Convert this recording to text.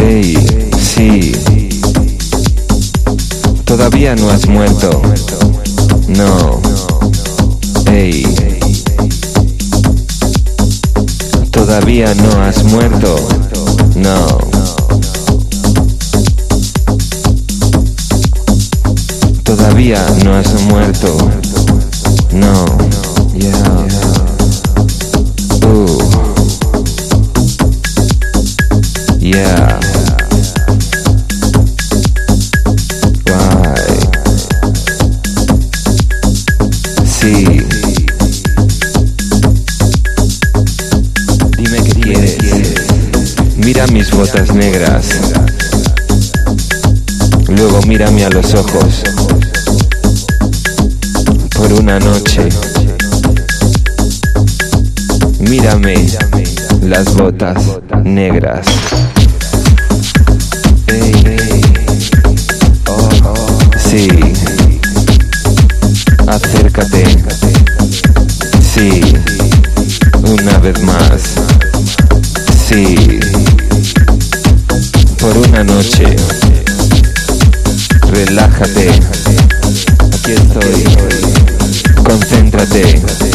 Ey, sí. Todavía no has muerto. No. Ey. Todavía no has muerto. No. Todavía no has muerto. No. Yeah. Yeah. Why? Sí. Dime qué quieres. Mira mis botas negras. Luego mírame a los ojos. Por una noche. Mírame las botas negras. Sí, acércate. Sí, una vez más. Sí, por una noche. Relájate. Aquí estoy. Concéntrate.